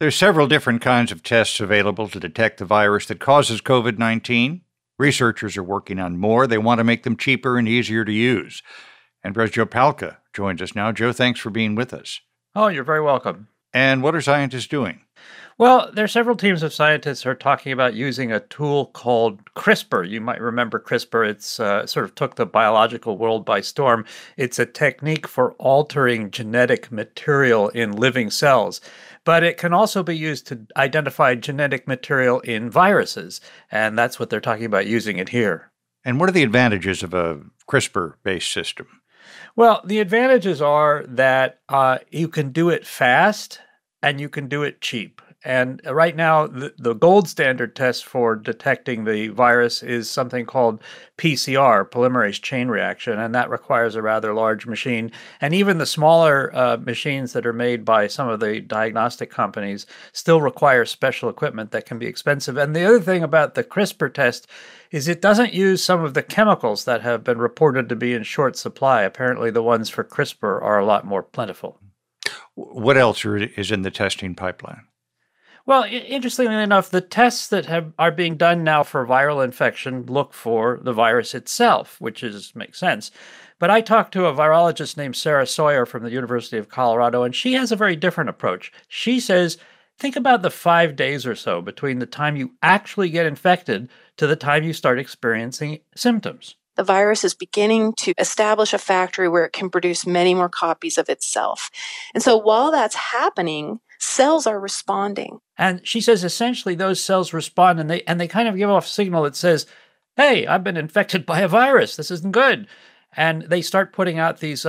There's several different kinds of tests available to detect the virus that causes COVID-19. Researchers are working on more. They want to make them cheaper and easier to use. And Joe Palca joins us now. Joe, thanks for being with us. Oh, you're very welcome. And what are scientists doing? Well, there are several teams of scientists who are talking about using a tool called CRISPR. You might remember CRISPR. It's sort of took the biological world by storm. It's a technique for altering genetic material in living cells. But it can also be used to identify genetic material in viruses. And that's what they're talking about using it here. And what are the advantages of a CRISPR-based system? Well, the advantages are that you can do it fast and you can do it cheap. And right now, the gold standard test for detecting the virus is something called PCR, polymerase chain reaction, and that requires a rather large machine. And even the smaller machines that are made by some of the diagnostic companies still require special equipment that can be expensive. And the other thing about the CRISPR test is it doesn't use some of the chemicals that have been reported to be in short supply. Apparently, the ones for CRISPR are a lot more plentiful. What else is in the testing pipeline? Well, interestingly enough, the tests that are being done now for viral infection look for the virus itself, which makes sense. But I talked to a virologist named Sarah Sawyer from the University of Colorado, and she has a very different approach. She says, think about the 5 days or so between the time you actually get infected to the time you start experiencing symptoms. The virus is beginning to establish a factory where it can produce many more copies of itself. And so while that's happening, cells are responding. And she says essentially those cells respond and they kind of give off a signal that says, hey, I've been infected by a virus. This isn't good. And they start putting out these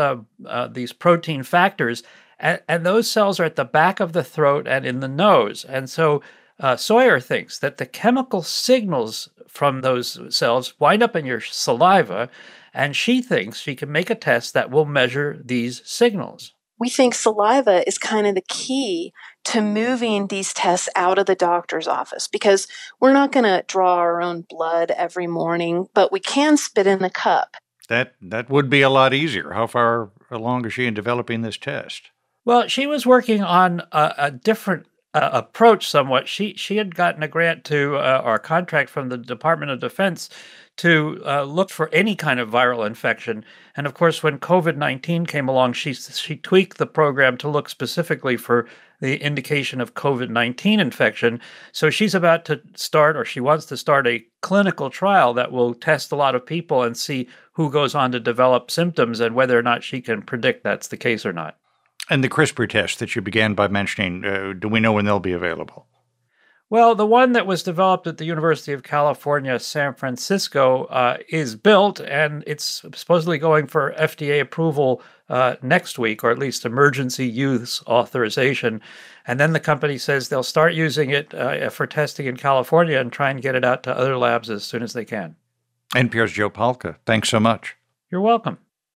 protein factors. And those cells are at the back of the throat and in the nose. And so Sawyer thinks that the chemical signals from those cells wind up in your saliva, and she thinks she can make a test that will measure these signals. We think saliva is kind of the key to moving these tests out of the doctor's office because we're not going to draw our own blood every morning, but we can spit in the cup. That would be a lot easier. How far along is she in developing this test? Well, she was working on a different approach somewhat. She had gotten a grant or a contract from the Department of Defense to look for any kind of viral infection. And of course, when COVID-19 came along, she tweaked the program to look specifically for the indication of COVID-19 infection. So she's about to start, or she wants to start, a clinical trial that will test a lot of people and see who goes on to develop symptoms and whether or not she can predict that's the case or not. And the CRISPR test that you began by mentioning, do we know when they'll be available? Well, the one that was developed at the University of California, San Francisco, is built, and it's supposedly going for FDA approval next week, or at least emergency use authorization. And then the company says they'll start using it for testing in California and try and get it out to other labs as soon as they can. NPR's Joe Palca, thanks so much. You're welcome.